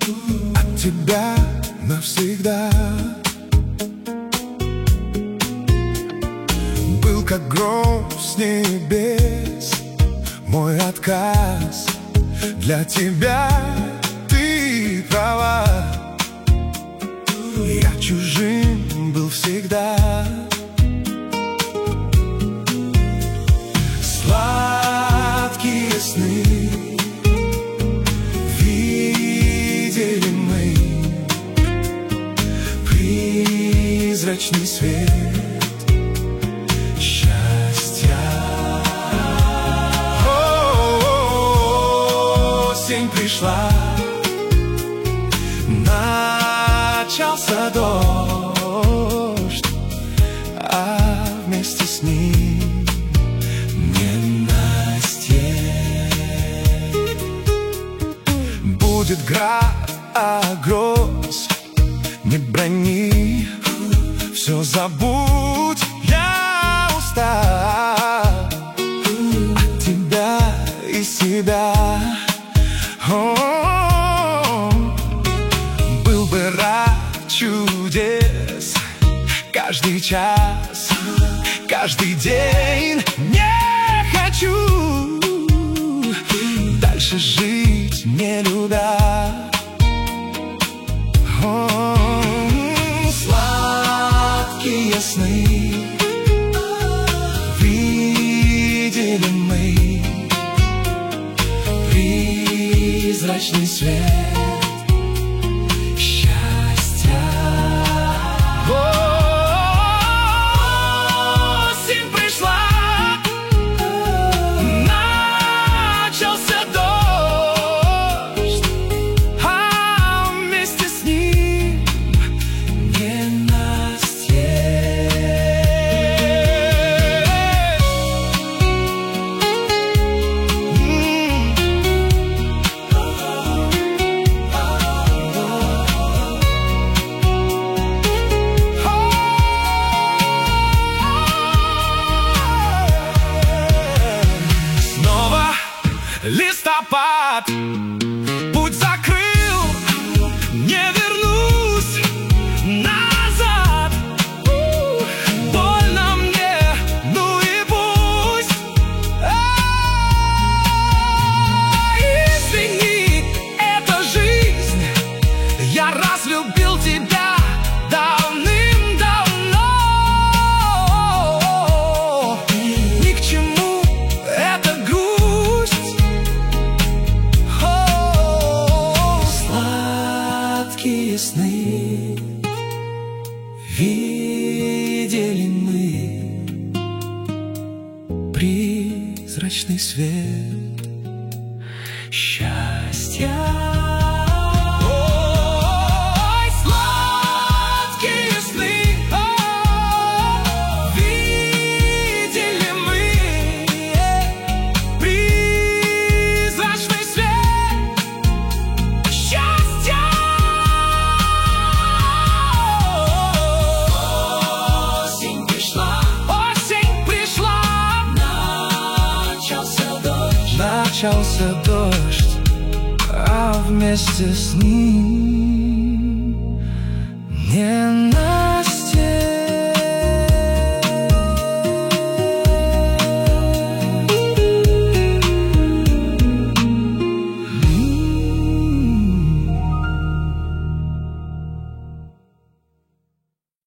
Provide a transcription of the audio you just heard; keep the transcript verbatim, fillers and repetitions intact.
от тебя навсегда. Был как гром с небес мой отказ. Для тебя ты права, я чужим был всегда. Сладкие сны видели мы, призрачный свет счастья. Осень пришла, начался дождь, а вместе с ним ненастье. Будет град, а гроз не брони, все забудь, я устал от тебя и себя. О, был бы рад чудес каждый час, каждый день. Не хочу дальше жить, не любя. О, сладкие сны видели мы, призрачный свет счастья. Осень пришла, начался дождь, а вместе с ним ненастье. Листопад путь закрыл, не вернусь назад. Больно мне, ну и пусть. Извини, это жизнь. Я разлюбил тебя давным-давно. Ни к чему эта грусть. Сладкие сны видели мы, призрачный свет счастья. Ой, сладкие сны видели мы, призрачный свет счастья. Осень пришла, осень пришла, начался дождь, начался дождь, а вместе с ним не